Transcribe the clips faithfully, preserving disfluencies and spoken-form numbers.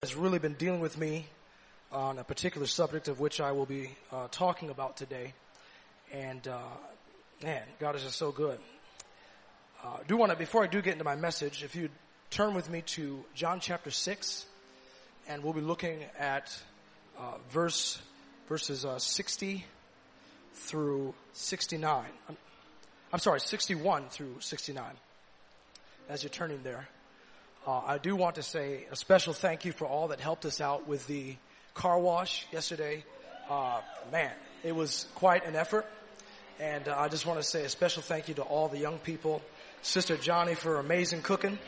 has really been dealing with me on a particular subject of which I will be uh, talking about today. And, uh, man, God is just so good. Uh, I do want to, before I do get into my message, if you turn with me to John chapter six, and we'll be looking at uh, verse verses uh, sixty through sixty-nine. I'm, I'm sorry, sixty-one through sixty-nine. As you're turning there, uh, I do want to say a special thank you for all that helped us out with the car wash yesterday. Uh, man, it was quite an effort. And uh, I just want to say a special thank you to all the young people. Sister Johnny for amazing cooking.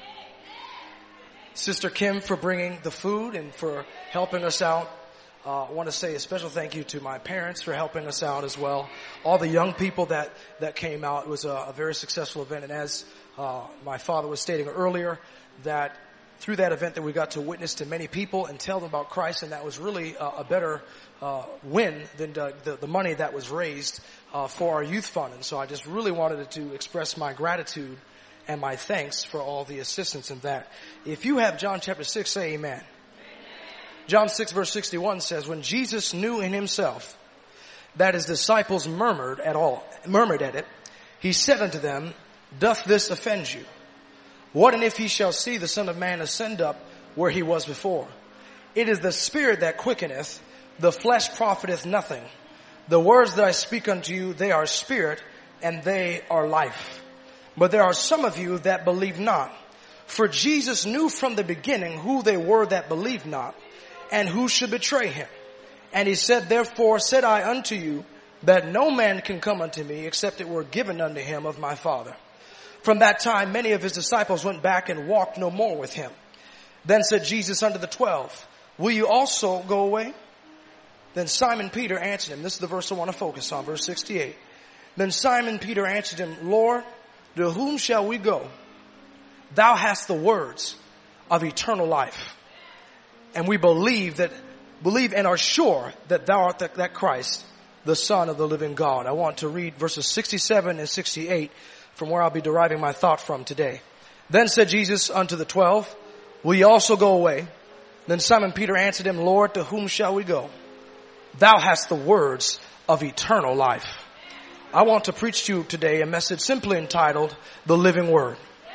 Sister Kim for bringing the food and for helping us out. Uh, I want to say a special thank you to my parents for helping us out as well. All the young people that, that came out. It was a, a very successful event. And as uh, my father was stating earlier, that through that event that we got to witness to many people and tell them about Christ, and that was really a, a better uh, win than the, the, the money that was raised uh, for our youth fund. And so I just really wanted to express my gratitude and my thanks for all the assistance in that. If you have John chapter six, say amen. Amen. John six verse sixty-one says, when Jesus knew in himself that his disciples murmured at all, murmured at it, he said unto them, doth this offend you? What and if he shall see the Son of Man ascend up where he was before? It is the Spirit that quickeneth, the flesh profiteth nothing. The words that I speak unto you, they are spirit, and they are life. But there are some of you that believe not. For Jesus knew from the beginning who they were that believed not, and who should betray him. And he said, therefore said I unto you, that no man can come unto me, except it were given unto him of my Father. From that time, many of his disciples went back and walked no more with him. Then said Jesus unto the twelve, will you also go away? Then Simon Peter answered him. This is the verse I want to focus on, verse sixty-eight. Then Simon Peter answered him, Lord, to whom shall we go? Thou hast the words of eternal life. And we believe that, believe and are sure that thou art the, that Christ, the Son of the living God. I want to read verses sixty-seven and sixty-eight from where I'll be deriving my thought from today. Then said Jesus unto the twelve, will ye also go away? Then Simon Peter answered him, Lord, to whom shall we go? Thou hast the words of eternal life. I want to preach to you today a message simply entitled, The Living Word.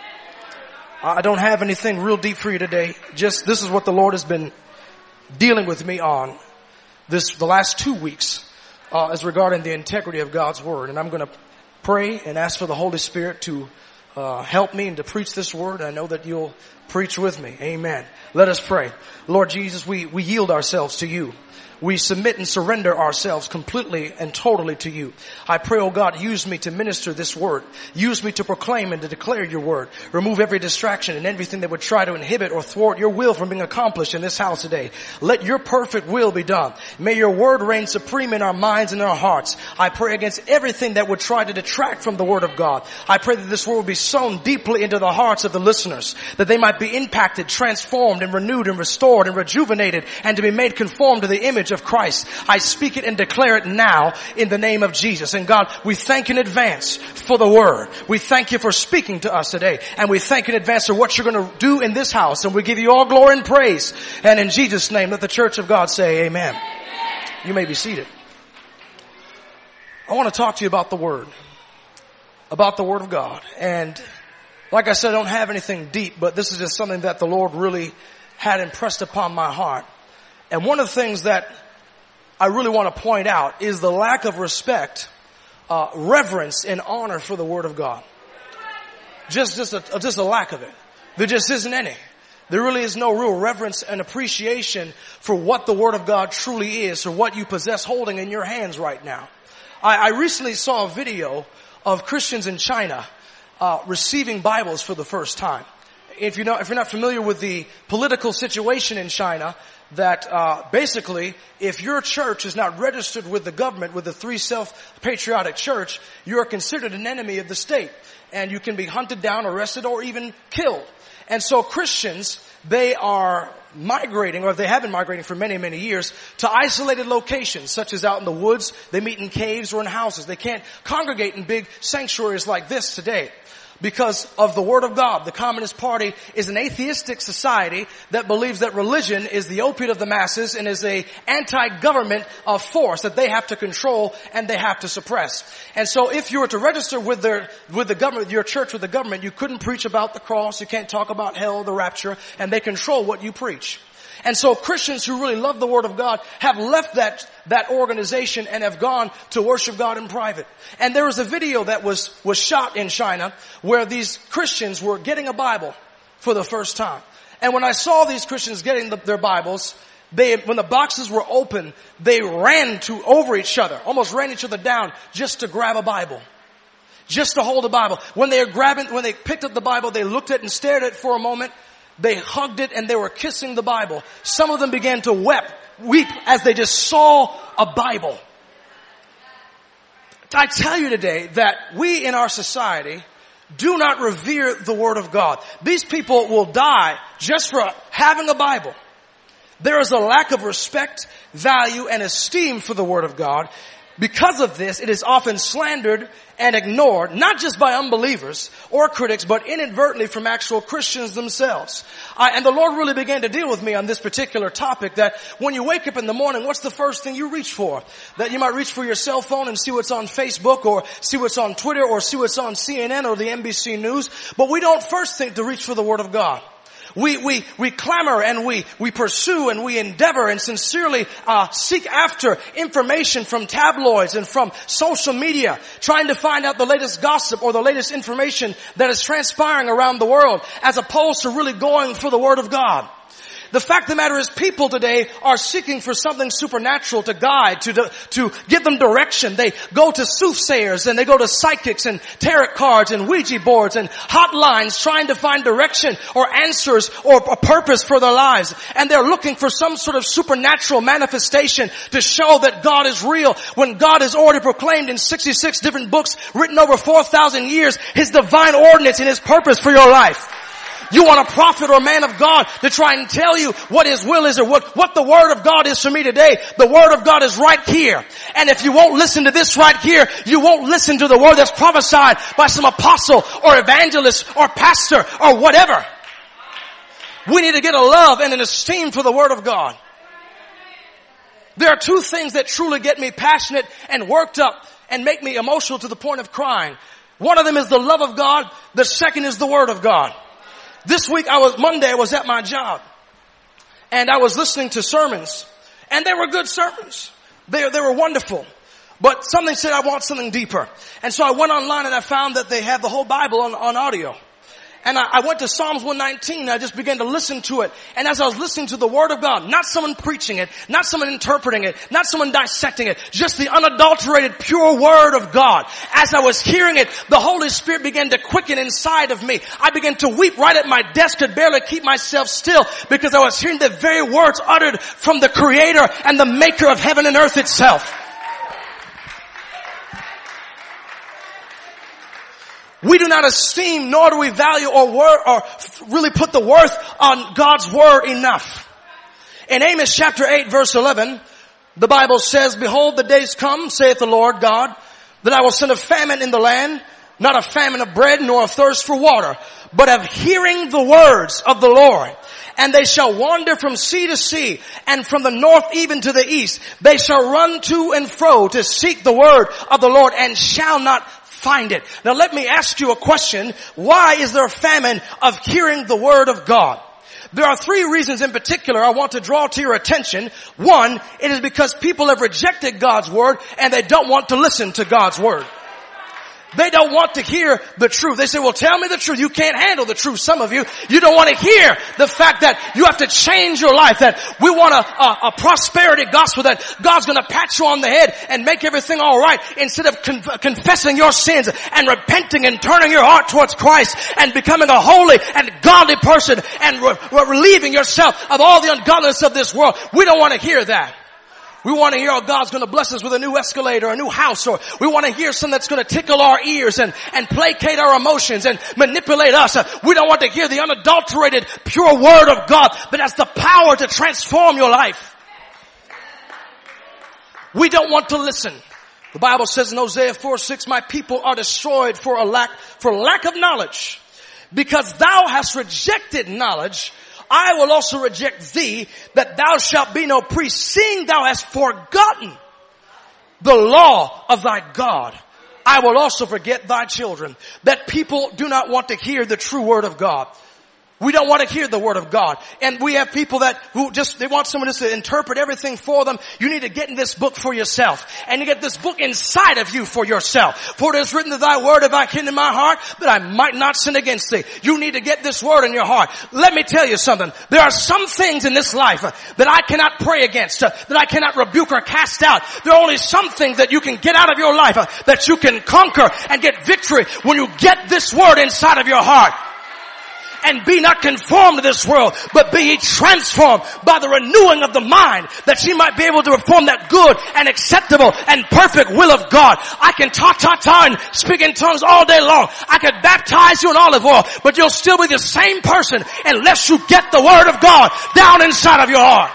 I don't have anything real deep for you today. Just this is what the Lord has been dealing with me on this the last two weeks uh, as regarding the integrity of God's Word. And I'm going to pray and ask for the Holy Spirit to uh, help me and to preach this word. I know that you'll preach with me. Amen. Let us pray. Lord Jesus, we, we yield ourselves to you. We submit and surrender ourselves completely and totally to you. I pray, oh God, use me to minister this word. Use me to proclaim and to declare your word. Remove every distraction and everything that would try to inhibit or thwart your will from being accomplished in this house today. Let your perfect will be done. May your word reign supreme in our minds and in our hearts. I pray against everything that would try to detract from the word of God. I pray that this word will be sown deeply into the hearts of the listeners, that they might be impacted, transformed, and renewed, and restored, and rejuvenated, and to be made conformed to the image of Christ. I speak it and declare it now in the name of Jesus. And God, we thank in advance for the word. We thank you for speaking to us today. And we thank in advance for what you're going to do in this house. And we give you all glory and praise. And in Jesus' name, let the church of God say amen. Amen. You may be seated. I want to talk to you about the word. About the word of God. And like I said, I don't have anything deep, but this is just something that the Lord really had impressed upon my heart. And one of the things that I really want to point out is the lack of respect, uh, reverence, and honor for the Word of God. Just, just a, just a lack of it. There just isn't any. There really is no real reverence and appreciation for what the Word of God truly is, or what you possess holding in your hands right now. I, I recently saw a video of Christians in China uh, receiving Bibles for the first time. If you know, if you're not familiar with the political situation in China, that uh basically, if your church is not registered with the government, with the Three Self-Patriotic Church, you are considered an enemy of the state, and you can be hunted down, arrested, or even killed. And so Christians, they are migrating, or they have been migrating for many, many years, to isolated locations, such as out in the woods. They meet in caves or in houses. They can't congregate in big sanctuaries like this today. because of the Word of God. The Communist Party is an atheistic society that believes that religion is the opiate of the masses and is a anti-government uh, force that they have to control and they have to suppress. And so if you were to register with their, with the government, your church with the government, you couldn't preach about the cross, you can't talk about hell, the rapture, and they control what you preach. And so Christians who really love the Word of God have left that, that organization and have gone to worship God in private. And there was a video that was, was shot in China where these Christians were getting a Bible for the first time. And when I saw these Christians getting the, their Bibles, they, when the boxes were open, they ran to, over each other, almost ran each other down just to grab a Bible. Just to hold a Bible. When they were grabbing, when they picked up the Bible, they looked at it and stared at it for a moment. They hugged it and they were kissing the Bible. Some of them began to weep, weep as they just saw a Bible. I tell you today that we in our society do not revere the Word of God. These people will die just for having a Bible. There is a lack of respect, value, and esteem for the Word of God. Because of this, it is often slandered and ignored, not just by unbelievers or critics, but inadvertently from actual Christians themselves. I, and the Lord really began to deal with me on this particular topic, that when you wake up in the morning, what's the first thing you reach for? That you might reach for your cell phone and see what's on Facebook or see what's on Twitter or see what's on C N N or the N B C News. But we don't first think to reach for the Word of God. We, we, we clamor and we, we pursue and we endeavor and sincerely, uh, seek after information from tabloids and from social media, trying to find out the latest gossip or the latest information that is transpiring around the world, as opposed to really going for the Word of God. The fact of the matter is, people today are seeking for something supernatural to guide, to, to give them direction. They go to soothsayers and they go to psychics and tarot cards and Ouija boards and hotlines trying to find direction or answers or a purpose for their lives. And they're looking for some sort of supernatural manifestation to show that God is real, when God has already proclaimed in sixty-six different books written over four thousand years His divine ordinance and His purpose for your life. You want a prophet or a man of God to try and tell you what His will is or what, what the Word of God is for me today. The Word of God is right here. And if you won't listen to this right here, you won't listen to the Word that's prophesied by some apostle or evangelist or pastor or whatever. We need to get a love and an esteem for the Word of God. There are two things that truly get me passionate and worked up and make me emotional to the point of crying. One of them is the love of God. The second is the Word of God. This week I was, Monday I was at my job and I was listening to sermons, and they were good sermons. They, they were wonderful. But something said I want something deeper. And so I went online and I found that they had the whole Bible on, on audio. And I, I went to Psalms one nineteen and I just began to listen to it. And as I was listening to the Word of God, not someone preaching it, not someone interpreting it, not someone dissecting it, just the unadulterated, pure Word of God. As I was hearing it, the Holy Spirit began to quicken inside of me. I began to weep right at my desk, could barely keep myself still, because I was hearing the very words uttered from the Creator and the Maker of heaven and earth itself. We do not esteem, nor do we value or wor- or really put the worth on God's Word enough. In Amos chapter eight verse eleven, the Bible says, "Behold, the days come, saith the Lord God, that I will send a famine in the land, not a famine of bread, nor a thirst for water, but of hearing the words of the Lord. And they shall wander from sea to sea, and from the north even to the east. They shall run to and fro to seek the word of the Lord, and shall not find it." Now let me ask you a question. Why is there a famine of hearing the Word of God? There are three reasons in particular I want to draw to your attention. One, it is because people have rejected God's Word and they don't want to listen to God's Word. They don't want to hear the truth. They say, well, tell me the truth. You can't handle the truth. Some of you, you don't want to hear the fact that you have to change your life, that we want a, a, a prosperity gospel, that God's going to pat you on the head and make everything all right, instead of con- confessing your sins and repenting and turning your heart towards Christ and becoming a holy and godly person and re- re- relieving yourself of all the ungodliness of this world. We don't want to hear that. We want to hear, oh, God's going to bless us with a new Escalade or a new house, or we want to hear something that's going to tickle our ears and, and placate our emotions and manipulate us. We don't want to hear the unadulterated, pure Word of God that has the power to transform your life. We don't want to listen. The Bible says in Hosea four six, my people are destroyed for a lack, for lack of knowledge. Because thou hast rejected knowledge, I will also reject thee, that thou shalt be no priest, seeing thou hast forgotten the law of thy God. I will also forget thy children. That people do not want to hear the true word of God. We don't want to hear the word of God. And we have people that who just, they want someone just to interpret everything for them. You need to get in this book for yourself. And you get this book inside of you for yourself. For it is written that thy word have I hidden in my heart, that I might not sin against thee. You need to get this word in your heart. Let me tell you something. There are some things in this life uh, that I cannot pray against, uh, that I cannot rebuke or cast out. There are only some things that you can get out of your life, uh, that you can conquer and get victory when you get this word inside of your heart. And be not conformed to this world, but be ye transformed by the renewing of the mind, that ye might be able to perform that good and acceptable and perfect will of God. I can ta-ta-ta and speak in tongues all day long. I could baptize you in olive oil, but you'll still be the same person unless you get the word of God down inside of your heart.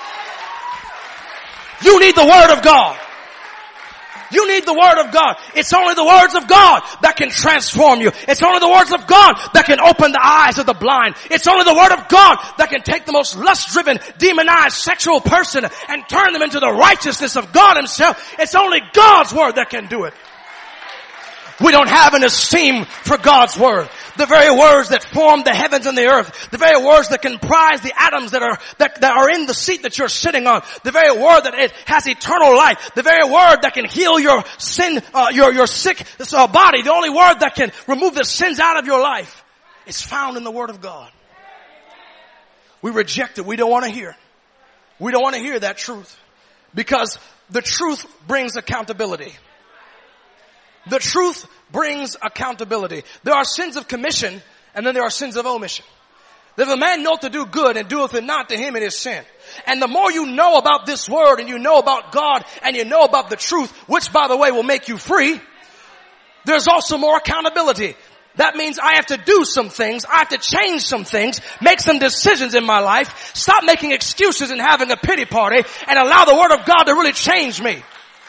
You need the word of God. You need the word of God. It's only the words of God that can transform you. It's only the words of God that can open the eyes of the blind. It's only the word of God that can take the most lust-driven, demonized sexual person and turn them into the righteousness of God Himself. It's only God's word that can do it. We don't have an esteem for God's word. The very words that form the heavens and the earth. The very words that comprise the atoms that are, that, that are in the seat that you're sitting on. The very word that it has eternal life. The very word that can heal your sin, uh, your, your sick uh, body. The only word that can remove the sins out of your life is found in the word of God. We reject it. We don't want to hear. We don't want to hear that truth. Because the truth brings accountability. The truth brings accountability. There are sins of commission, and then there are sins of omission. If a man knoweth to do good and doeth it not, to him it is sin. And the more you know about this word, and you know about God, and you know about the truth, which by the way will make you free, there's also more accountability. That means I have to do some things, I have to change some things, make some decisions in my life, stop making excuses and having a pity party, and allow the word of God to really change me.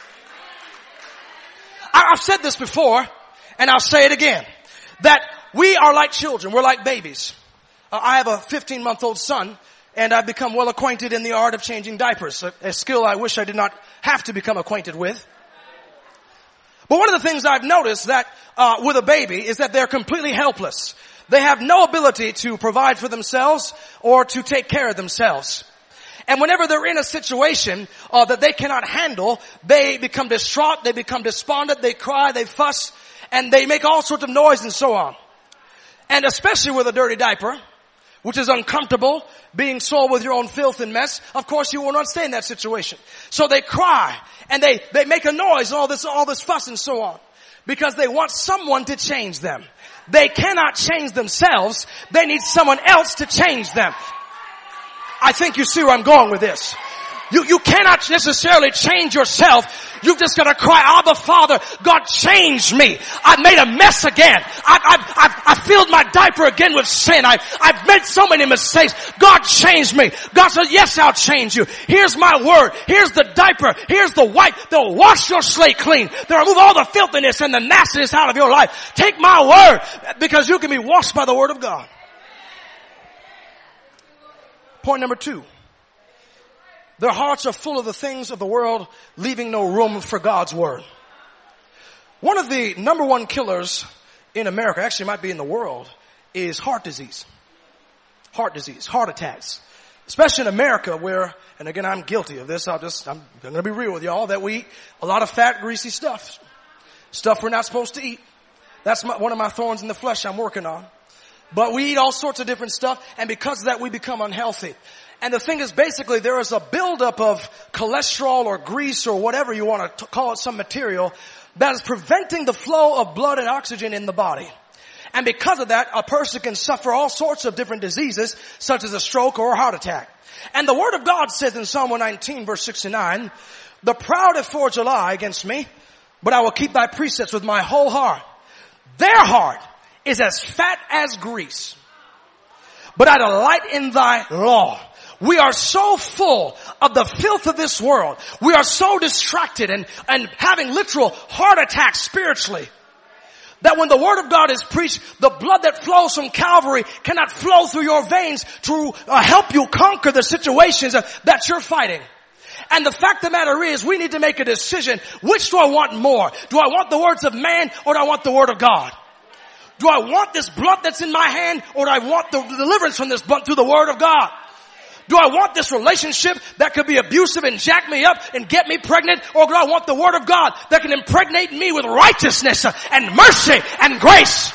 I've said this before, and I'll say it again, that we are like children. We're like babies. Uh, I have a fifteen-month-old son, and I've become well acquainted in the art of changing diapers, a, a skill I wish I did not have to become acquainted with. But one of the things I've noticed that uh, with a baby is that they're completely helpless. They have no ability to provide for themselves or to take care of themselves. And whenever they're in a situation uh, that they cannot handle, they become distraught, they become despondent, they cry, they fuss, and they make all sorts of noise and so on. And especially with a dirty diaper, which is uncomfortable, being soiled with your own filth and mess, of course you will not stay in that situation. So they cry, and they, they make a noise, and all this, all this fuss and so on, because they want someone to change them. They cannot change themselves, they need someone else to change them. I think you see where I'm going with this. You, you cannot necessarily change yourself. You've just got to cry, Abba Father, God change me. I've made a mess again. I've, I've, I've, I've filled my diaper again with sin. I've, I've made so many mistakes. God change me. God said, yes, I'll change you. Here's my word. Here's the diaper. Here's the wipe. They'll wash your slate clean. They'll remove all the filthiness and the nastiness out of your life. Take my word, because you can be washed by the word of God. Point number two. Their hearts are full of the things of the world, leaving no room for God's word. One of the number one killers in America, actually might be in the world, is heart disease. Heart disease, heart attacks. Especially in America where, and again I'm guilty of this, I'll just, I'm going to be real with y'all, that we eat a lot of fat, greasy stuff. Stuff we're not supposed to eat. That's my, one of my thorns in the flesh I'm working on. But we eat all sorts of different stuff, and because of that we become unhealthy. And the thing is, basically there is a buildup of cholesterol or grease or whatever you want to call it, some material, that is preventing the flow of blood and oxygen in the body. And because of that, a person can suffer all sorts of different diseases, such as a stroke or a heart attack. And the Word of God says in Psalm one nineteen verse sixty-nine, the proud have forged a lie against me, but I will keep thy precepts with my whole heart. Their heart is as fat as grease, but I delight in thy law. We are so full of the filth of this world. We are so distracted and, and having literal heart attacks spiritually that when the word of God is preached, the blood that flows from Calvary cannot flow through your veins to uh, help you conquer the situations uh, that you're fighting. And the fact of the matter is, we need to make a decision. Which do I want more? Do I want the words of man, or do I want the word of God? Do I want this blunt that's in my hand, or do I want the deliverance from this blunt through the word of God? Do I want this relationship that could be abusive and jack me up and get me pregnant? Or do I want the word of God that can impregnate me with righteousness and mercy and grace?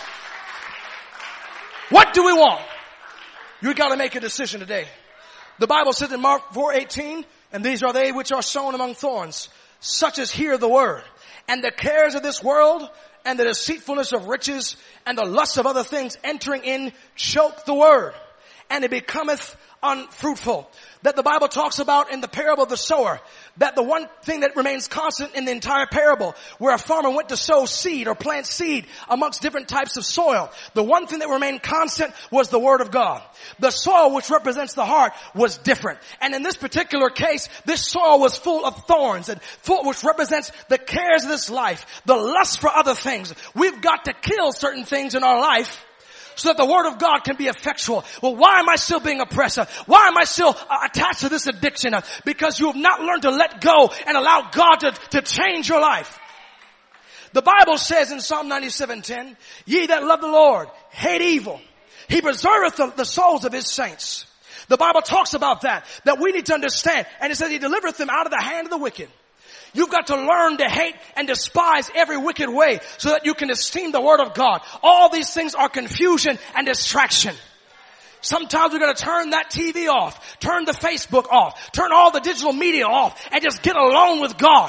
What do we want? You got to make a decision today. The Bible says in Mark four eighteen, and these are they which are sown among thorns, such as hear the word, and the cares of this world and the deceitfulness of riches and the lust of other things entering in choke the word, and it becometh unfruitful. That the Bible talks about in the parable of the sower, that the one thing that remains constant in the entire parable, where a farmer went to sow seed or plant seed amongst different types of soil, the one thing that remained constant was the word of God. The soil, which represents the heart, was different. And in this particular case, this soil was full of thorns, and full, which represents the cares of this life, the lust for other things. We've got to kill certain things in our life so that the word of God can be effectual. Well, why am I still being oppressed? Why am I still uh, attached to this addiction? Because you have not learned to let go and allow God to, to change your life. The Bible says in Psalm ninety-seven ten, ye that love the Lord hate evil. He preserveth the, the souls of his saints. The Bible talks about that, that we need to understand. And it says he delivereth them out of the hand of the wicked. You've got to learn to hate and despise every wicked way so that you can esteem the word of God. All these things are confusion and distraction. Sometimes we're going to turn that T V off, turn the Facebook off, turn all the digital media off, and just get alone with God.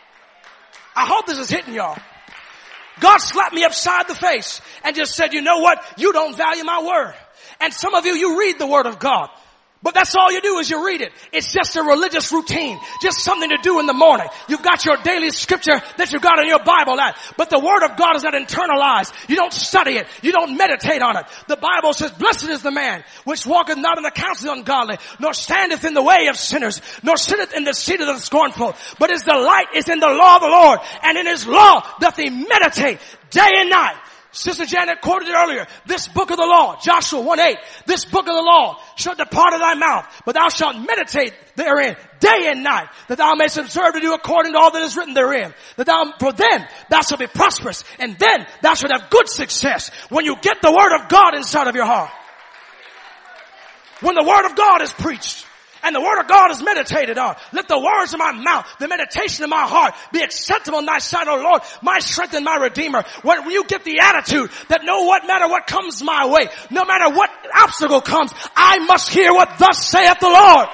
I hope this is hitting y'all. God slapped me upside the face and just said, you know what? You don't value my word. And some of you, you read the word of God, but that's all you do is you read it. It's just a religious routine. Just something to do in the morning. You've got your daily scripture that you've got in your Bible at. But the word of God is not internalized. You don't study it. You don't meditate on it. The Bible says, blessed is the man which walketh not in the counsel of the ungodly, nor standeth in the way of sinners, nor sitteth in the seat of the scornful. But his delight is in the law of the Lord, and in his law doth he meditate day and night. Sister Janet quoted it earlier. This book of the law, Joshua one eight, this book of the law shall depart of thy mouth, but thou shalt meditate therein day and night, that thou mayest observe to do according to all that is written therein. That thou, for then thou shalt be prosperous, and then thou shalt have good success when you get the word of God inside of your heart. When the word of God is preached, and the word of God is meditated on. Let the words of my mouth, the meditation of my heart be acceptable in thy sight, O Lord, my strength and my redeemer. When you get the attitude that no what matter what comes my way, no matter what obstacle comes, I must hear what thus saith the Lord.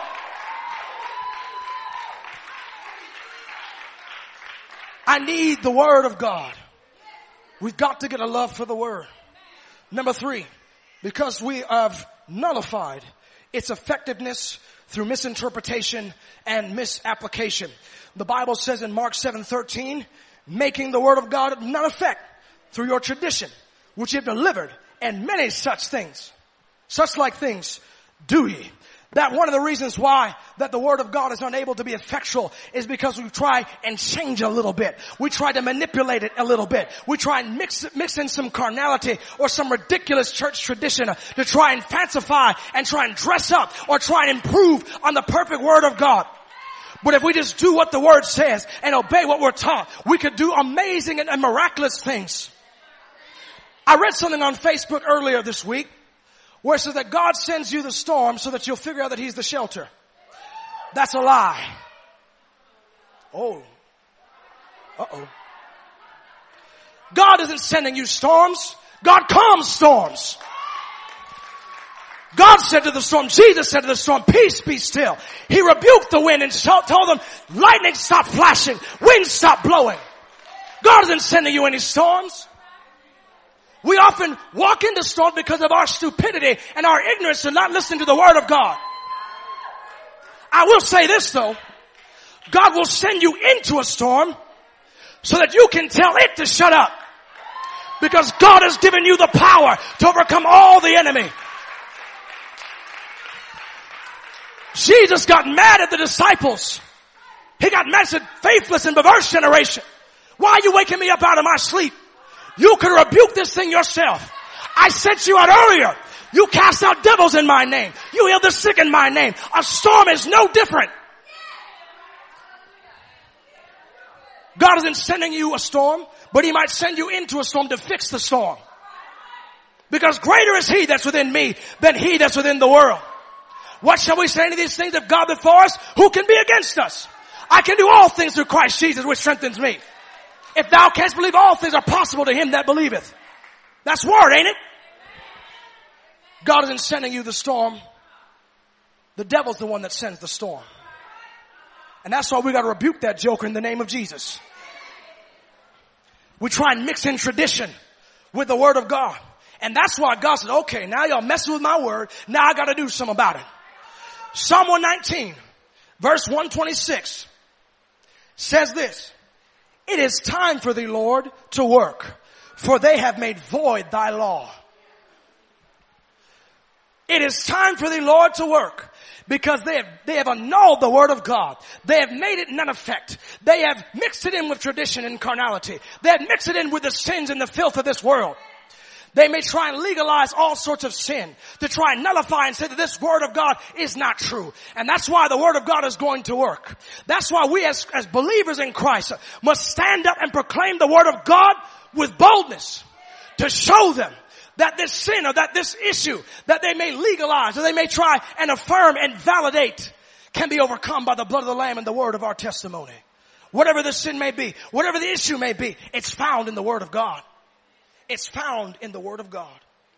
I need the word of God. We've got to get a love for the word. Number three, because we have nullified its effectiveness through misinterpretation and misapplication. The Bible says in Mark seven thirteen, making the word of God of none effect through your tradition, which you have delivered, and many such things. Such like things do ye. That one of the reasons why that the word of God is unable to be effectual is because we try and change a little bit. We try to manipulate it a little bit. We try and mix mix in some carnality or some ridiculous church tradition to try and fancify and try and dress up or try and improve on the perfect word of God. But if we just do what the word says and obey what we're taught, we could do amazing and miraculous things. I read something on Facebook earlier this week where it says that God sends you the storm so that you'll figure out that he's the shelter. That's a lie. Oh. Uh-oh. God isn't sending you storms. God calms storms. God said to the storm, Jesus said to the storm, peace, be still. He rebuked the wind and told them, lightning stop flashing, wind stop blowing. God isn't sending you any storms. We often walk into storms because of our stupidity and our ignorance and not listening to the word of God. I will say this though. God will send you into a storm so that you can tell it to shut up. Because God has given you the power to overcome all the enemy. Jesus got mad at the disciples. He got mad and said, faithless and perverse generation. Why are you waking me up out of my sleep? You could rebuke this thing yourself. I sent you out earlier. You cast out devils in my name. You heal the sick in my name. A storm is no different. God isn't sending you a storm, but he might send you into a storm to fix the storm. Because greater is he that's within me than he that's within the world. What shall we say to these things? If God be for us, who can be against us? I can do all things through Christ Jesus, which strengthens me. If thou canst believe, all things are possible to him that believeth. That's word, ain't it? God isn't sending you the storm. The devil's the one that sends the storm. And that's why we got to rebuke that joker in the name of Jesus. We try and mix in tradition with the word of God. And that's why God said, okay, now y'all messing with my word. Now I got to do something about it. Psalm one nineteen, verse one twenty-six says this. It is time for thee, Lord, to work, for they have made void thy law. It is time for thee, Lord, to work. Because they have, they have annulled the word of God. They have made it none effect. They have mixed it in with tradition and carnality. They have mixed it in with the sins and the filth of this world. They may try and legalize all sorts of sin to try and nullify and say that this word of God is not true. And that's why the word of God is going to work. That's why we as, as believers in Christ must stand up and proclaim the word of God with boldness to show them that this sin or that this issue that they may legalize or they may try and affirm and validate can be overcome by the blood of the Lamb and the word of our testimony. Whatever the sin may be, whatever the issue may be, it's found in the word of God. It's found in the word of God.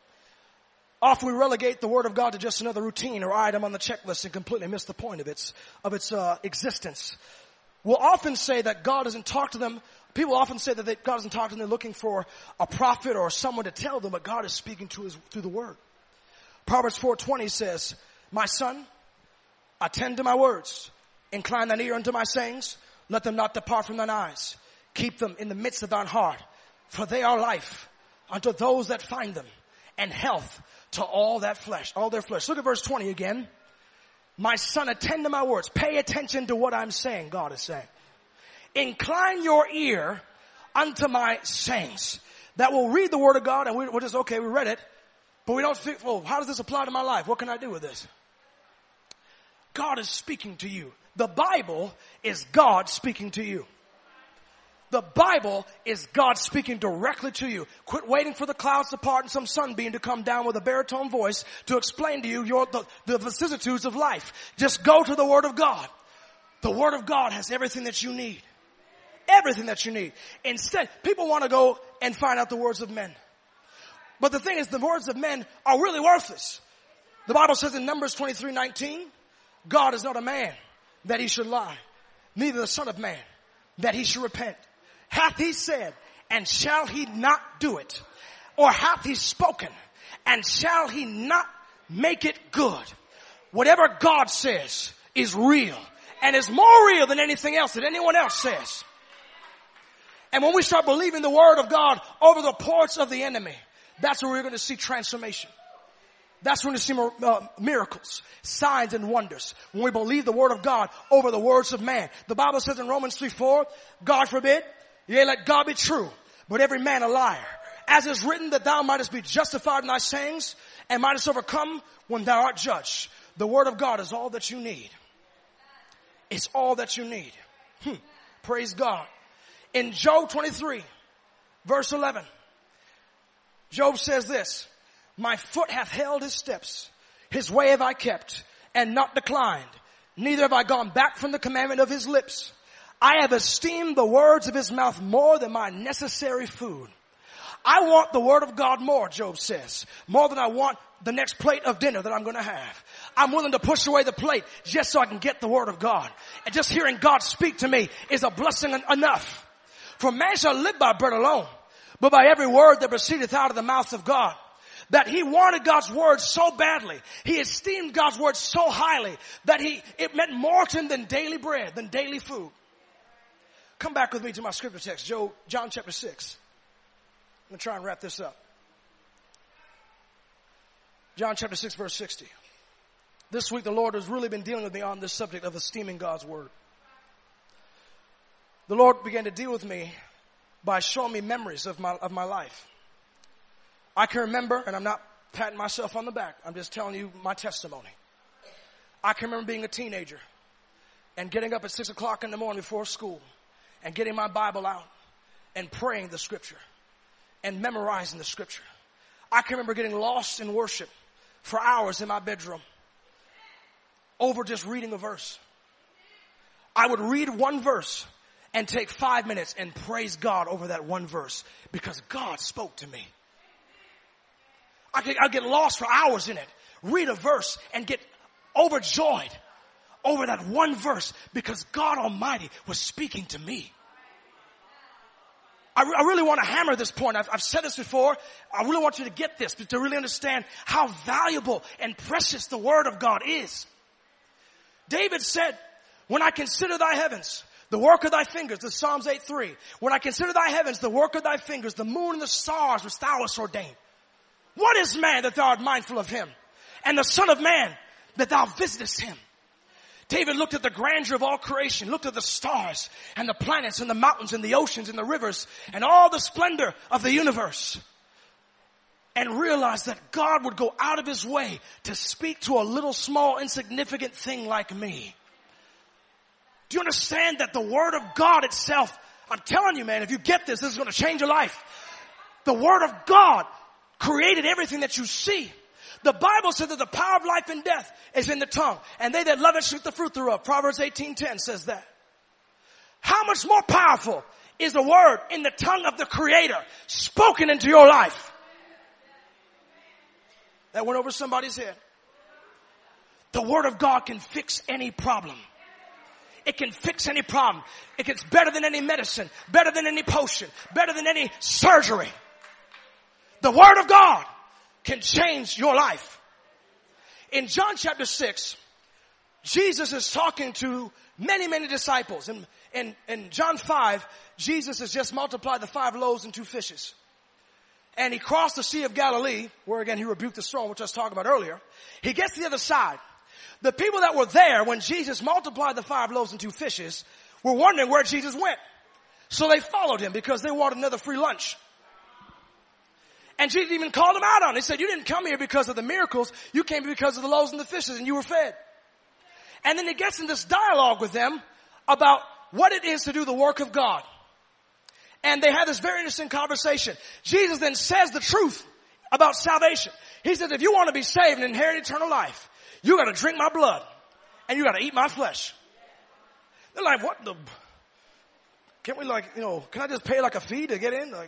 Often we relegate the word of God to just another routine or item on the checklist and completely miss the point of its, of its uh, existence. We'll often say that God doesn't talk to them. People often say that they, God doesn't talk to them. They're looking for a prophet or someone to tell them, but God is speaking to his, through the word. Proverbs four twenty says, my son, attend to my words. Incline thine ear unto my sayings. Let them not depart from thine eyes. Keep them in the midst of thine heart. For they are life unto those that find them, and health to all that flesh, all their flesh. Look at verse twenty again. My son, attend to my words. Pay attention to what I'm saying, God is saying. Incline your ear unto my sayings. That will read the word of God and we, we're just, okay, we read it. But we don't think, well, how does this apply to my life? What can I do with this? God is speaking to you. The Bible is God speaking to you. The Bible is God speaking directly to you. Quit waiting for the clouds to part and some sunbeam to come down with a baritone voice to explain to you your, the, the vicissitudes of life. Just go to the Word of God. The Word of God has everything that you need. Everything that you need. Instead, people want to go and find out the words of men. But the thing is, the words of men are really worthless. The Bible says in Numbers twenty-three nineteen, God is not a man that he should lie, neither the son of man that he should repent. Hath he said, and shall he not do it? Or hath he spoken, and shall he not make it good? Whatever God says is real, and is more real than anything else that anyone else says. And when we start believing the word of God over the ports of the enemy, that's where we're going to see transformation. That's when we see uh, miracles, signs and wonders. When we believe the word of God over the words of man. The Bible says in Romans three four, God forbid, yea, let God be true, but every man a liar. As is written, that thou mightest be justified in thy sayings and mightest overcome when thou art judged. The word of God is all that you need. It's all that you need. Hmm. Praise God. In Job twenty-three, verse eleven, Job says this, my foot hath held his steps. His way have I kept and not declined. Neither have I gone back from the commandment of his lips. I have esteemed the words of his mouth more than my necessary food. I want the word of God more, Job says, more than I want the next plate of dinner that I'm going to have. I'm willing to push away the plate just so I can get the word of God. And just hearing God speak to me is a blessing enough. For man shall live by bread alone, but by every word that proceedeth out of the mouth of God. That he wanted God's word so badly. He esteemed God's word so highly that he, it meant more to him than daily bread, than daily food. Come back with me to my scripture text, Job, John chapter six. I'm going to try and wrap this up. John chapter six, verse sixty. This week the Lord has really been dealing with me on this subject of esteeming God's word. The Lord began to deal with me by showing me memories of my, of my life. I can remember, and I'm not patting myself on the back, I'm just telling you my testimony. I can remember being a teenager and getting up at six o'clock in the morning before school and getting my Bible out and praying the scripture and memorizing the scripture. I can remember getting lost in worship for hours in my bedroom over just reading a verse. I would read one verse and take five minutes and praise God over that one verse because God spoke to me. I could, I'd get lost for hours in it, read a verse and get overjoyed over that one verse because God Almighty was speaking to me. I, re- I really want to hammer this point. I've, I've said this before. I really want you to get this, but to really understand how valuable and precious the Word of God is. David said, when I consider thy heavens, the work of thy fingers, the Psalms eight three. When I consider thy heavens, the work of thy fingers, the moon and the stars which thou hast ordained. What is man that thou art mindful of him? And the son of man that thou visitest him? David looked at the grandeur of all creation, looked at the stars and the planets and the mountains and the oceans and the rivers and all the splendor of the universe and realized that God would go out of his way to speak to a little small insignificant thing like me. Do you understand that the Word of God itself, I'm telling you, man, if you get this, this is going to change your life. The Word of God created everything that you see. The Bible says that the power of life and death is in the tongue, and they that love it shoot the fruit thereof. Proverbs eighteen ten says that. How much more powerful is the Word in the tongue of the Creator spoken into your life? That went over somebody's head. The Word of God can fix any problem. It can fix any problem. It gets better than any medicine, better than any potion, better than any surgery. The Word of God can change your life. In John chapter six, Jesus is talking to many, many disciples. In, in, in John five, Jesus has just multiplied the five loaves and two fishes. And he crossed the Sea of Galilee, where again he rebuked the storm, which I was talking about earlier. He gets to the other side. The people that were there when Jesus multiplied the five loaves and two fishes were wondering where Jesus went. So they followed him because they wanted another free lunch. And Jesus even called them out on it. He said, you didn't come here because of the miracles. You came here because of the loaves and the fishes, and you were fed. And then he gets in this dialogue with them about what it is to do the work of God. And they have this very interesting conversation. Jesus then says the truth about salvation. He says, if you want to be saved and inherit eternal life, you got to drink my blood and you got to eat my flesh. They're like, what the? Can't we like, you know, can I just pay like a fee to get in? Like,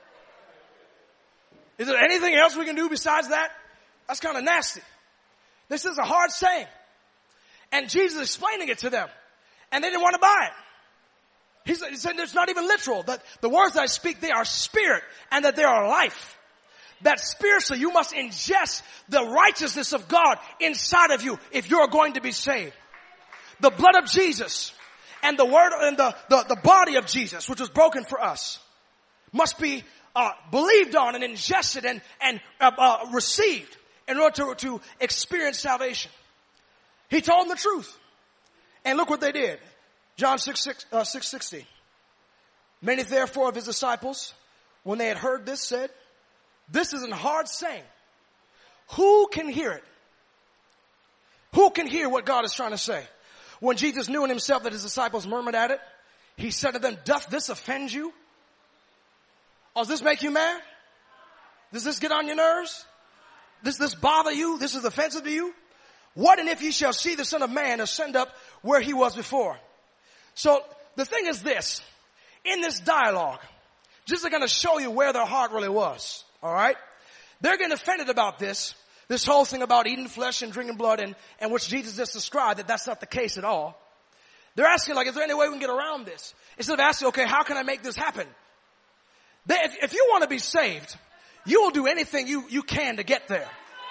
is there anything else we can do besides that? That's kind of nasty. This is a hard saying. And Jesus is explaining it to them. And they didn't want to buy it. He said, he said it's not even literal. That the words that I speak, they are spirit and that they are life. That spiritually you must ingest the righteousness of God inside of you if you're going to be saved. The blood of Jesus and the word and the, the, the body of Jesus, which was broken for us, must be uh, believed on and ingested and, and uh, uh, received in order to, to experience salvation. He told them the truth. And look what they did. John six, six, uh, six sixty. Many therefore of his disciples, when they had heard this, said, this is a hard saying. Who can hear it? Who can hear what God is trying to say? When Jesus knew in himself that his disciples murmured at it, he said to them, doth this offend you? Or does this make you mad? Does this get on your nerves? Does this bother you? This is offensive to you? What and if ye shall see the Son of Man ascend up where he was before? So the thing is this, in this dialogue, just to kind of show you where their heart really was, all right? They're getting offended about this, this whole thing about eating flesh and drinking blood, and, and which Jesus just described, that that's not the case at all. They're asking, like, is there any way we can get around this? Instead of asking, okay, how can I make this happen? They, if, if you want to be saved, you will do anything you, you can to get there.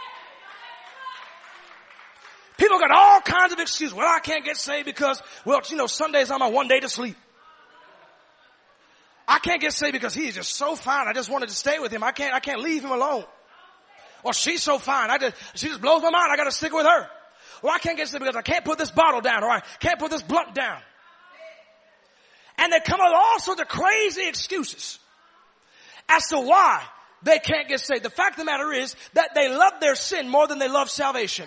People got all kinds of excuses. Well, I can't get saved because, well, you know, Sunday's on my one day to sleep. I can't get saved because he's just so fine. I just wanted to stay with him. I can't, I can't leave him alone. Or she's so fine. I just, she just blows my mind. I got to stick with her. Or I can't get saved because I can't put this bottle down, or I can't put this blunt down. And they come up with all sorts of crazy excuses as to why they can't get saved. The fact of the matter is that they love their sin more than they love salvation.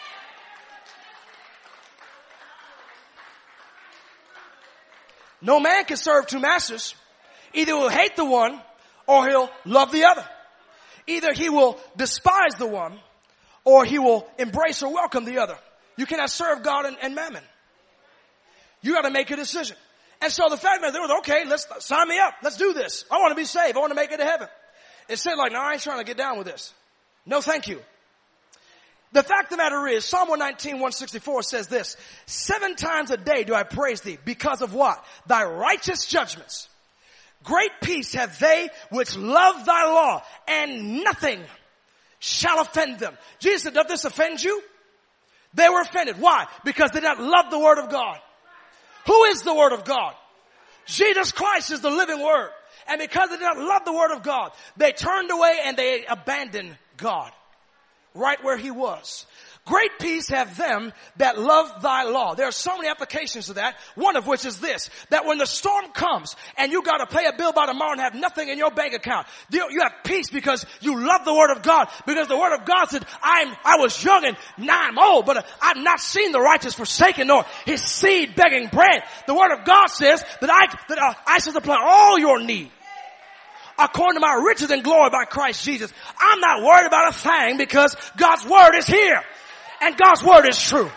No man can serve two masters. Either he'll hate the one or he'll love the other. Either he will despise the one or he will embrace or welcome the other. You cannot serve God and, and mammon. You got to make a decision. And so the fact that they were, okay, let's sign me up. Let's do this. I want to be saved. I want to make it to heaven. It said like, no, I ain't trying to get down with this. No, thank you. The fact of the matter is, Psalm one nineteen, one sixty-four says this, seven times a day do I praise thee because of what? Thy righteous judgments. Great peace have they which love thy law, and nothing shall offend them. Jesus said, does this offend you? They were offended. Why? Because they did not love the word of God. Who is the word of God? Jesus Christ is the living word. And because they did not love the word of God, they turned away and they abandoned God right where he was. Great peace have them that love thy law. There are so many applications to that. One of which is this, that when the storm comes and you got to pay a bill by tomorrow and have nothing in your bank account, you, you have peace because you love the word of God. Because the word of God said, I'm, I was young and now I'm old, but I've not seen the righteous forsaken nor his seed begging bread. The word of God says that I, that uh, I shall supply all your need according to my riches and glory by Christ Jesus. I'm not worried about a thing because God's word is here. And God's word is true.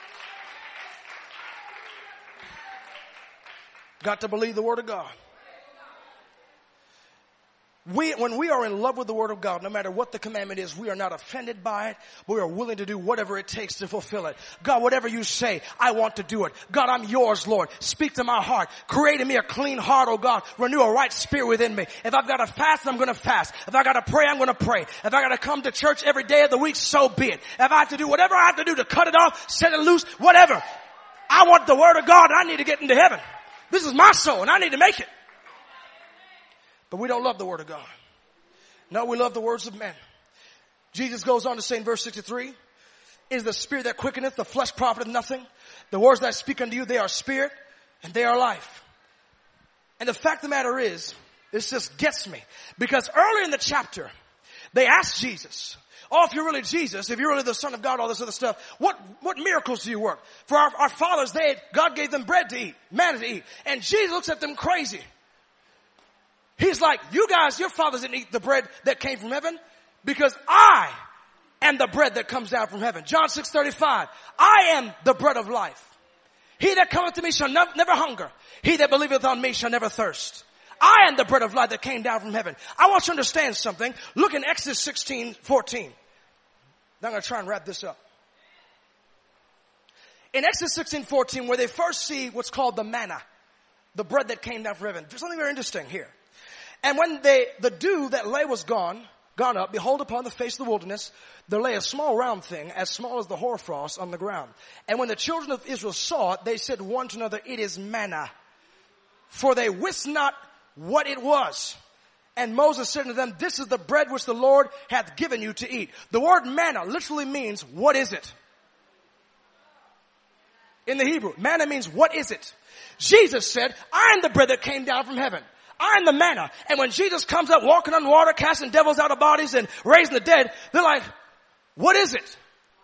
Got to believe the word of God. We, when we are in love with the word of God, no matter what the commandment is, we are not offended by it, but we are willing to do whatever it takes to fulfill it. God, whatever you say, I want to do it. God, I'm yours, Lord. Speak to my heart. Create in me a clean heart, oh God. Renew a right spirit within me. If I've got to fast, I'm going to fast. If I got to pray, I'm going to pray. If I got to come to church every day of the week, so be it. If I have to do whatever I have to do to cut it off, set it loose, whatever. I want the word of God. I need to get into heaven. This is my soul and I need to make it. But we don't love the word of God. No, we love the words of men. Jesus goes on to say in verse sixty-three, is the spirit that quickeneth, the flesh profiteth nothing. The words that I speak unto you, they are spirit and they are life. And the fact of the matter is, this just gets me. Because earlier in the chapter, they asked Jesus, oh, if you're really Jesus, if you're really the Son of God, all this other stuff, what, what miracles do you work? For our, our fathers, they had, God gave them bread to eat, manna to eat. And Jesus looks at them crazy. He's like, you guys, your fathers didn't eat the bread that came from heaven because I am the bread that comes down from heaven. John six thirty-five. I am the bread of life. He that cometh to me shall no, never hunger. He that believeth on me shall never thirst. I am the bread of life that came down from heaven. I want you to understand something. Look in Exodus sixteen fourteen. Now I'm going to try and wrap this up. In Exodus sixteen fourteen, where they first see what's called the manna, the bread that came down from heaven. There's something very interesting here. And when they, the dew that lay was gone, gone up, behold upon the face of the wilderness, there lay a small round thing, as small as the hoarfrost on the ground. And when the children of Israel saw it, they said one to another, it is manna. For they wist not what it was. And Moses said to them, this is the bread which the Lord hath given you to eat. The word manna literally means, what is it? In the Hebrew, manna means, what is it? Jesus said, I am the bread that came down from heaven. I am the manna. And when Jesus comes up walking on water, casting devils out of bodies and raising the dead, they're like, what is it?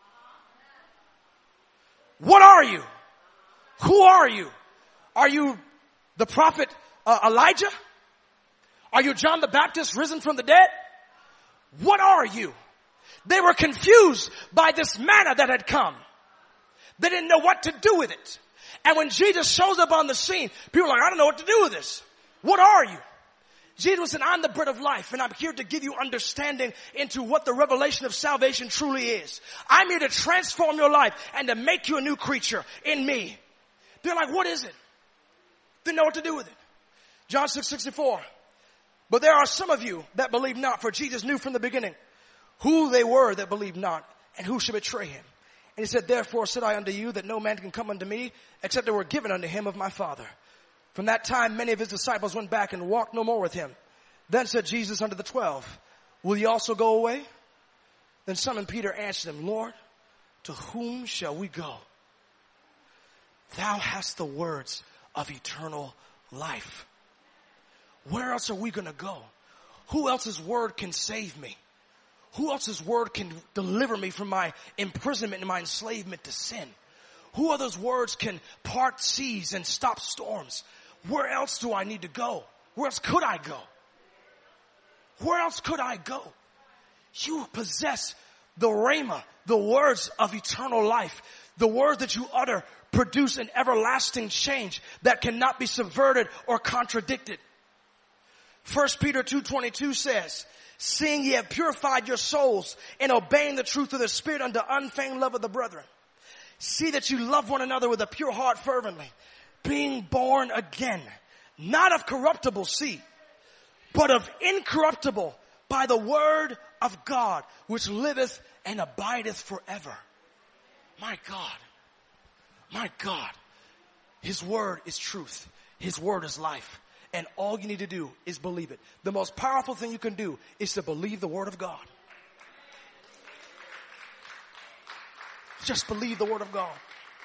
What are you? Who are you? Are you the prophet uh, Elijah? Are you John the Baptist risen from the dead? What are you? They were confused by this manna that had come. They didn't know what to do with it. And when Jesus shows up on the scene, people are like, I don't know what to do with this. What are you? Jesus said, I'm the bread of life, and I'm here to give you understanding into what the revelation of salvation truly is. I'm here to transform your life and to make you a new creature in me. They're like, what is it? Didn't know what to do with it. John six sixty-four. But there are some of you that believe not, for Jesus knew from the beginning who they were that believed not and who should betray him. And he said, therefore said I unto you that no man can come unto me except they were given unto him of my Father. From that time, many of his disciples went back and walked no more with him. Then said Jesus unto the twelve, will ye also go away? Then Simon Peter answered him, Lord, to whom shall we go? Thou hast the words of eternal life. Where else are we going to go? Who else's word can save me? Who else's word can deliver me from my imprisonment and my enslavement to sin? Who other's words can part seas and stop storms? Where else do I need to go? Where else could I go? Where else could I go? You possess the rhema, the words of eternal life. The words that you utter produce an everlasting change that cannot be subverted or contradicted. First Peter two twenty-two says, seeing ye have purified your souls in obeying the truth of the Spirit unto unfeigned love of the brethren. See that you love one another with a pure heart fervently, being born again, not of corruptible seed, but of incorruptible, by the word of God, which liveth and abideth forever. My God, my God, His word is truth. His word is life. And all you need to do is believe it. The most powerful thing you can do is to believe the word of God. Just believe the word of God.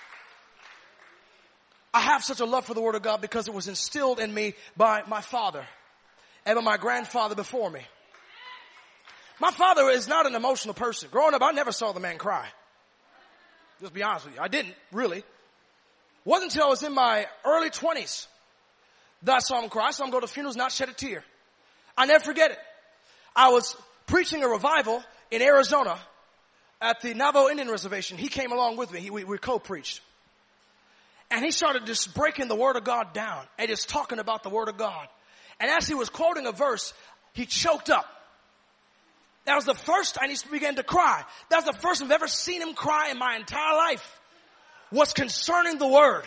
I have such a love for the word of God because it was instilled in me by my father and by my grandfather before me. My father is not an emotional person. Growing up, I never saw the man cry. Just be honest with you. I didn't, really. Wasn't until I was in my early twenties that I saw him cry. I saw him go to funerals, not shed a tear. I never forget it. I was preaching a revival in Arizona at the Navajo Indian Reservation. He came along with me. He, we, we co-preached. And he started just breaking the word of God down and just talking about the word of God. And as he was quoting a verse, he choked up. That was the first time he began to cry. That was the first time I've ever seen him cry in my entire life. Was concerning the word.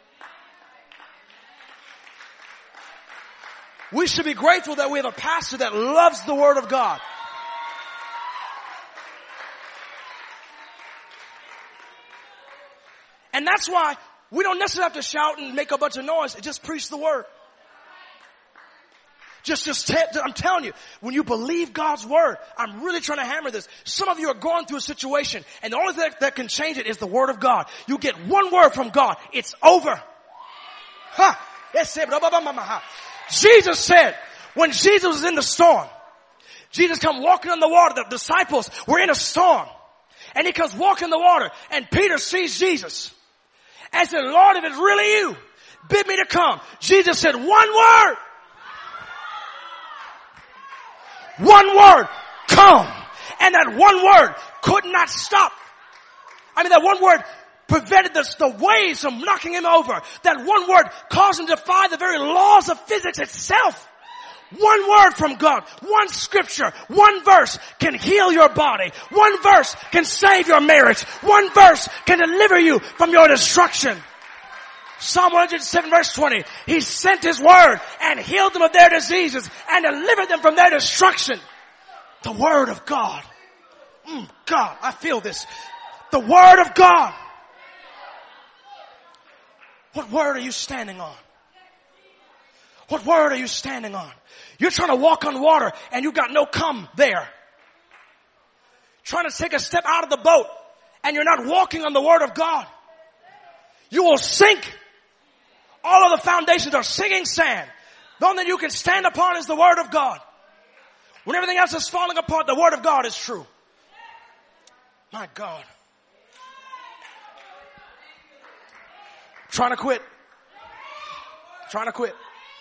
We should be grateful that we have a pastor that loves the word of God. And that's why we don't necessarily have to shout and make a bunch of noise. Just preach the word. Just, just, te- I'm telling you, when you believe God's word, I'm really trying to hammer this. Some of you are going through a situation, and the only thing that, that can change it is the word of God. You get one word from God, it's over. Huh. Jesus said, when Jesus was in the storm, Jesus come walking on the water, the disciples were in a storm, and he comes walking the water, and Peter sees Jesus, and said, Lord, if it's really you, bid me to come. Jesus said, one word. One word, come. And that one word could not stop. I mean, that one word prevented the, the waves from knocking him over. That one word caused him to defy the very laws of physics itself. One word from God, one scripture, one verse can heal your body. One verse can save your marriage. One verse can deliver you from your destruction. Psalm one oh seven verse twenty. He sent His word and healed them of their diseases and delivered them from their destruction. The word of God. Mm, God, I feel this. The word of God. What word are you standing on? What word are you standing on? You're trying to walk on water and you got no come there. Trying to take a step out of the boat and you're not walking on the word of God. You will sink. All of the foundations are sinking sand. The only thing you can stand upon is the word of God. When everything else is falling apart, the word of God is true. My God. Trying to quit. Trying to quit.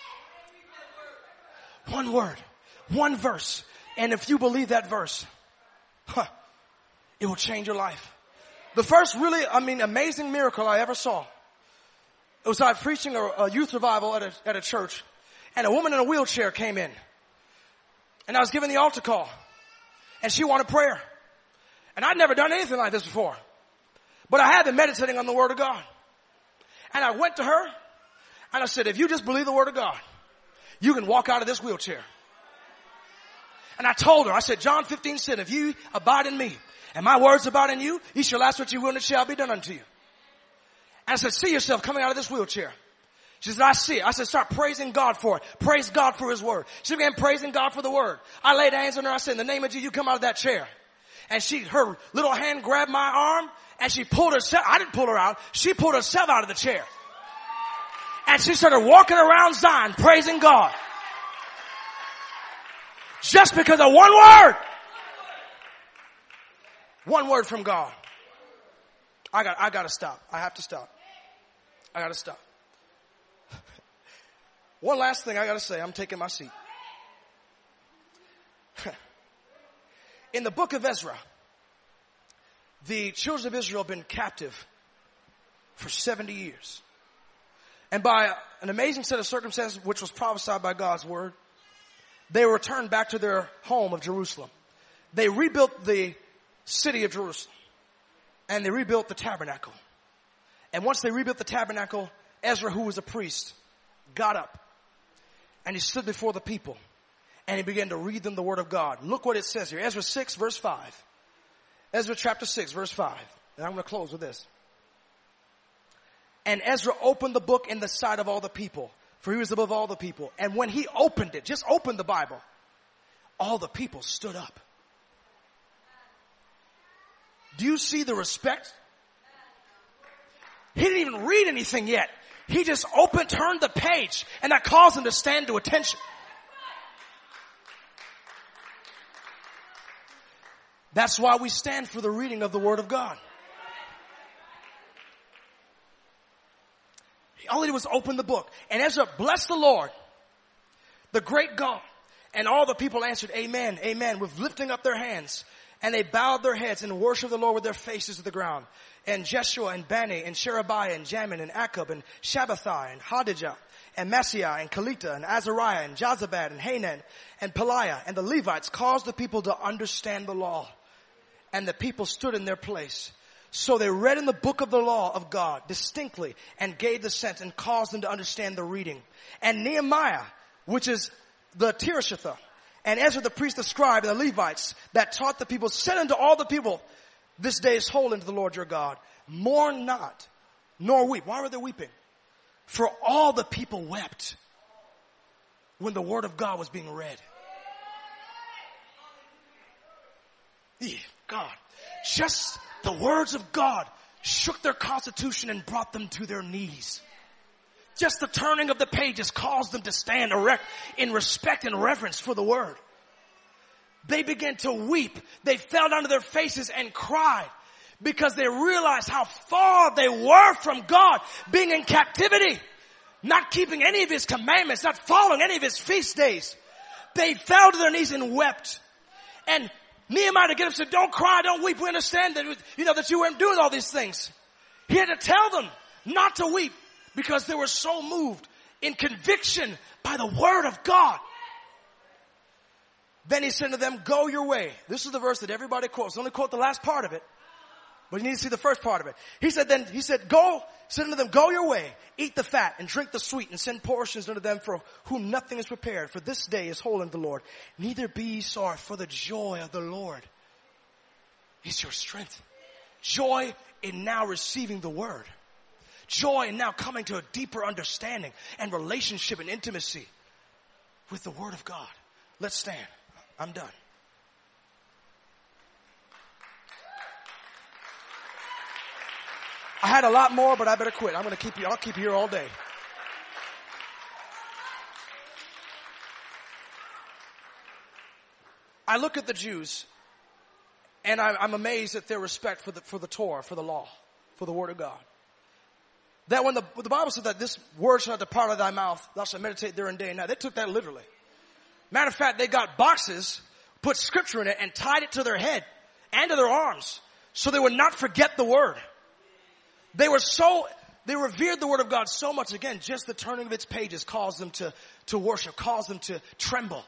One word. One verse. And if you believe that verse, huh, it will change your life. The first really, I mean, amazing miracle I ever saw. It was I preaching a, a youth revival at a, at a church, and a woman in a wheelchair came in. And I was giving the altar call, and she wanted prayer. And I'd never done anything like this before. But I had been meditating on the word of God. And I went to her, and I said, if you just believe the word of God, you can walk out of this wheelchair. And I told her, I said, John fifteen said, if you abide in me, and my words abide in you, ye shall ask what you will, and it shall be done unto you. And I said, see yourself coming out of this wheelchair. She said, I see it. I said, start praising God for it. Praise God for His word. She began praising God for the word. I laid hands on her. I said, in the name of Jesus, you come out of that chair. And she, her little hand grabbed my arm And she pulled herself, I didn't pull her out, she pulled herself out of the chair. And she started walking around Zion, praising God. Just because of one word. One word from God. I got, I gotta stop. I have to stop. I gotta stop. One last thing I gotta say. I'm taking my seat. In the book of Ezra, the children of Israel have been captive for seventy years. And by an amazing set of circumstances, which was prophesied by God's word, they returned back to their home of Jerusalem. They rebuilt the city of Jerusalem. And they rebuilt the tabernacle. And once they rebuilt the tabernacle, Ezra, who was a priest, got up. And he stood before the people. And he began to read them the word of God. Look what it says here. Ezra six, verse five. Ezra chapter six, verse five. And I'm going to close with this. And Ezra opened the book in the sight of all the people, for he was above all the people. And when he opened it, just opened the Bible, all the people stood up. Do you see the respect? He didn't even read anything yet. He just opened, turned the page, and that caused them to stand to attention. That's why we stand for the reading of the Word of God. All he did was open the book. And Ezra blessed the Lord, the great God. And all the people answered, amen, amen, with lifting up their hands. And they bowed their heads and worshiped the Lord with their faces to the ground. And Jeshua and Bani and Sherebiah and Jamin and Akub and Shabbathai and Hadijah and Messiah and Kelita and Azariah and Jozabad and Hanan and Peliah and the Levites caused the people to understand the law. And the people stood in their place. So they read in the book of the law of God distinctly and gave the sense and caused them to understand the reading. And Nehemiah, which is the Tirashitha, and Ezra the priest, the scribe, and the Levites that taught the people, said unto all the people, this day is holy unto the Lord your God. Mourn not, nor weep. Why were they weeping? For all the people wept when the word of God was being read. Yeah, God. Just the words of God shook their constitution and brought them to their knees. Just the turning of the pages caused them to stand erect in respect and reverence for the word. They began to weep. They fell down to their faces and cried because they realized how far they were from God, being in captivity, not keeping any of his commandments, not following any of his feast days. They fell to their knees and wept. And Nehemiah to get up and said, don't cry, don't weep. We understand that, you know, that you weren't doing all these things. He had to tell them not to weep because they were so moved in conviction by the word of God. Then he said to them, go your way. This is the verse that everybody quotes. Only quote the last part of it, but you need to see the first part of it. He said, then he said, go, said unto them, go your way, eat the fat and drink the sweet and send portions unto them for whom nothing is prepared. For this day is holy unto the Lord. Neither be ye sorry, for the joy of the Lord is your strength. Joy in now receiving the word. Joy in now coming to a deeper understanding and relationship and intimacy with the word of God. Let's stand. I'm done. I had a lot more, but I better quit. I'm going to keep you, I'll keep you here all day. I look at the Jews and I'm, I'm amazed at their respect for the, for the Torah, for the law, for the word of God. That when the, when the Bible said that this word shall not depart out of thy mouth, thou shalt meditate therein day and night. They took that literally. Matter of fact, they got boxes, put scripture in it, and tied it to their head and to their arms so they would not forget the word. They were so, they revered the word of God so much. Again, just the turning of its pages caused them to, to worship, caused them to tremble.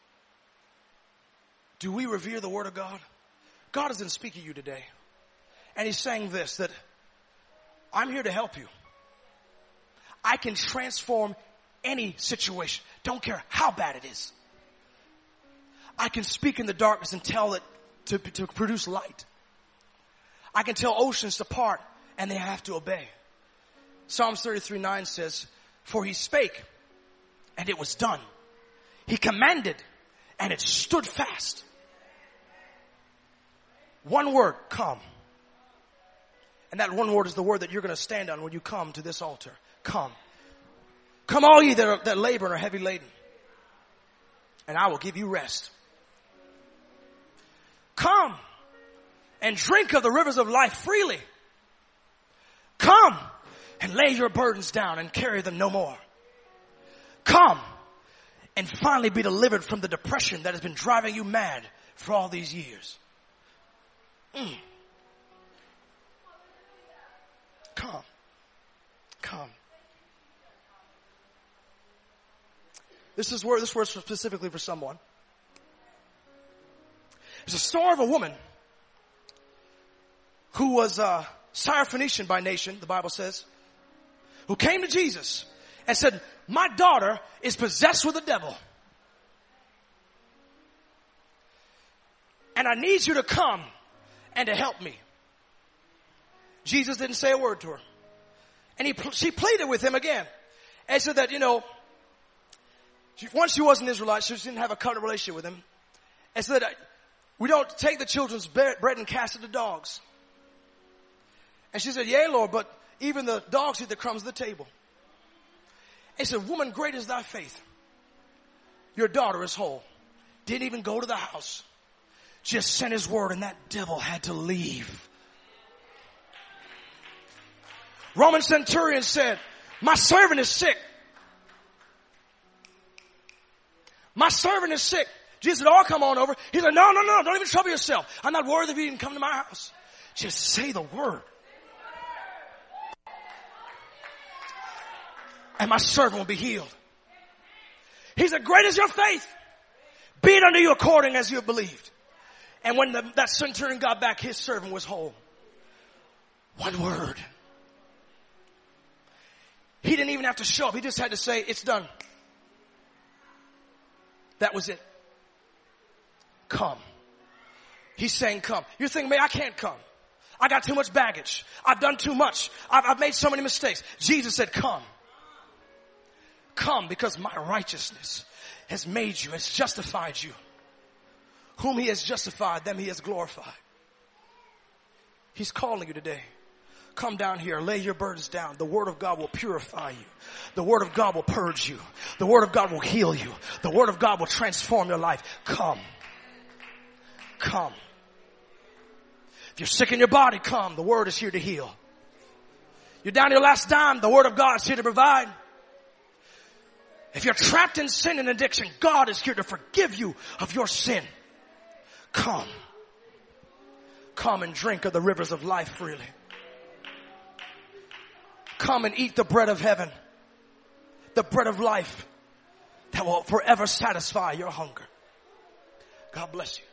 Do we revere the word of God? God is in speaking to you today. And he's saying this, that I'm here to help you. I can transform any situation. Don't care how bad it is. I can speak in the darkness and tell it to, to produce light. I can tell oceans to part and they have to obey. Psalms thirty-three nine says, for he spake and it was done. He commanded and it stood fast. One word, come. And that one word is the word that you're going to stand on when you come to this altar. Come. Come all ye that, are, that labor and are heavy laden, and I will give you rest. Come and drink of the rivers of life freely. Come and lay your burdens down and carry them no more. Come and finally be delivered from the depression that has been driving you mad for all these years. Mm. Come. Come. This is where this word is specifically for someone. There's a story of a woman who was uh, Syrophoenician by nation, the Bible says, who came to Jesus and said, my daughter is possessed with the devil. And I need you to come and to help me. Jesus didn't say a word to her. And he, she pleaded with him again. And said that, you know, she, once she was an Israelite, she didn't have a covenant relationship with him. And said that we don't take the children's bread and cast it to dogs. And she said, yea, Lord, but even the dogs eat the crumbs of the table. And he said, woman, great is thy faith. Your daughter is whole. Didn't even go to the house. Just sent his word and that devil had to leave. Roman centurion said, my servant is sick. My servant is sick. Jesus said, oh, come on over. He said, no, no, no, don't even trouble yourself. I'm not worthy of you even come to my house. Just say the word. And my servant will be healed. He said, great is your faith. Be it unto you according as you have believed. And when the, that centurion got back, his servant was whole. One word. He didn't even have to show up. He just had to say, it's done. That was it. Come. He's saying come. You're thinking, man, I can't come. I got too much baggage. I've done too much. I've, I've made so many mistakes. Jesus said, come. Come because my righteousness has made you, has justified you. Whom he has justified, them he has glorified. He's calling you today. Come down here, lay your burdens down. The word of God will purify you. The word of God will purge you. The word of God will heal you. The word of God will transform your life. Come. Come. If you're sick in your body, come. The word is here to heal. You're down to your last dime. The word of God is here to provide. If you're trapped in sin and addiction, God is here to forgive you of your sin. Come. Come and drink of the rivers of life freely. Come and eat the bread of heaven. The bread of life that will forever satisfy your hunger. God bless you.